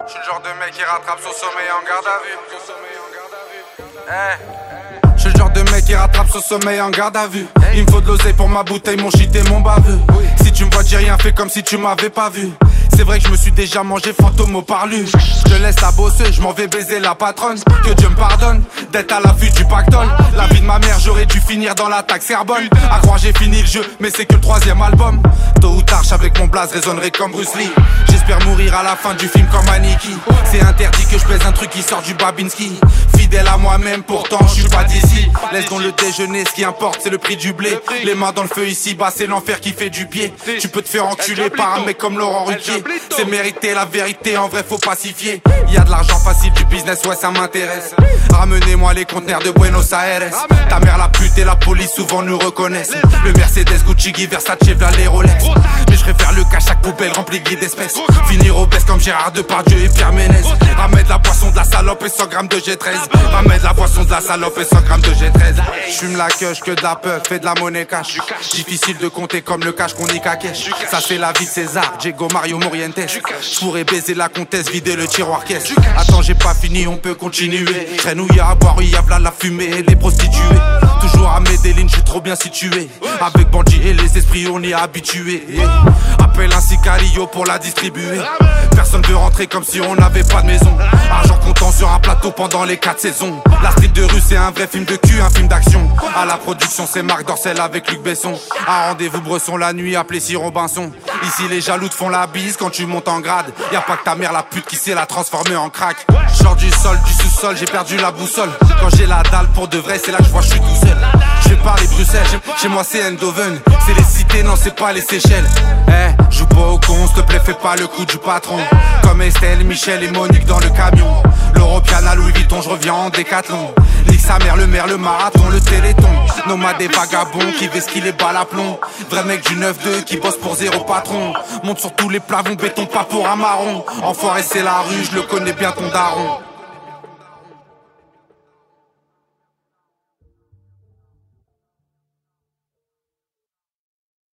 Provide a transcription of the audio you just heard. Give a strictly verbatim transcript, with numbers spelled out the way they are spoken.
Je suis le genre de mec qui rattrape son sommeil en garde à vue. Hey. Je suis le genre de mec qui rattrape son sommeil en garde à vue. Il me faut de l'oseille pour ma bouteille, mon shit et mon baveux. Si tu me vois, j'ai rien fait comme si tu m'avais pas vu. C'est vrai que je me suis déjà mangé fantôme au parlu. Je te laisse la bosseuse, je m'en vais baiser la patronne. Que Dieu me pardonne d'être à l'affût du pactole. La vie de ma mère, j'aurais dû finir dans la taxe carbone. À croire j'ai fini le jeu, mais c'est que le troisième album. Tôt ou tard, avec mon blaze résonnerait comme Bruce Lee. J'espère mourir à la fin du film comme Aniki. C'est interdit que je pèse un truc qui sort du Babinski. Fidèle à moi-même, pourtant je suis pas d'ici. Laisse donc le déjeuner, ce qui importe c'est le prix du blé. Les mains dans le feu ici, bah c'est l'enfer qui fait du pied. Tu peux te faire enculer par un mec comme Laurent Ruquier. C'est mérité, la vérité, en vrai faut pacifier. Y'a de l'argent facile, du business, ouais ça m'intéresse. Ramenez-moi les conteneurs de Buenos Aires. Ta mère la pute et la police souvent nous reconnaissent. Le Mercedes, Gucci, Guy, Versace, v'là les Rolex. Mais je préfère le cash, chaque poubelle remplie de d'espèces. Finir au best comme Gérard Depardieu et Pierre Ménez. Ramène de la boisson, de la salope et cent grammes de G treize. Ramène de la boisson, de la salope et cent grammes de G treize. J'fume la queue, que de la peur, fais de la monnaie cash. Difficile de compter comme le cash qu'on y caquèche. Ça c'est la vie de César, Diego Mario Morientes. J'pourrais baiser la comtesse, vider le tiroir caisse. Attends, j'ai pas fini, on peut continuer. Traîne où y'a à boire, où y'a v'là la fumée et les prostituées. Toujours à Medellin, j'suis trop bien situé. Avec bandits et les esprits, on y est habitué. Appelle un sicario pour la distribuer. Personne veut rentrer comme si on n'avait pas de maison. Argent comptant sur un plateau pendant les quatre saisons. La street de rue c'est un vrai film de cul, un film d'action. À la production c'est Marc Dorcel avec Luc Besson. À rendez-vous Bresson la nuit, appelé Sir Robinson. Ici les jaloux te font la bise quand tu montes en grade. Y'a pas que ta mère la pute qui sait la transformer en crack. Genre du sol, du sous-sol, j'ai perdu la boussole. Quand j'ai la dalle pour de vrai, c'est là que je vois je suis tout seul. Je vais parler Bruxelles, chez moi c'est Eindhoven. C'est les cités, non c'est pas les Seychelles. Eh, hey, joue pas au con, s'il te plaît fais pas le coup du patron. Comme Estelle, Michel et Monique dans le camion. L'European à Louis Vuitton, je reviens en décathlon. Nique sa mère, le maire, le marathon, le téléthon. Nomade des vagabonds qui vest qu'il est bas à plomb. Vrai mec du neuf deux qui bosse pour zéro patron. Monte sur tous les plafonds, béton pas pour un marron. Enfoiré c'est la rue, je le connais bien ton daron.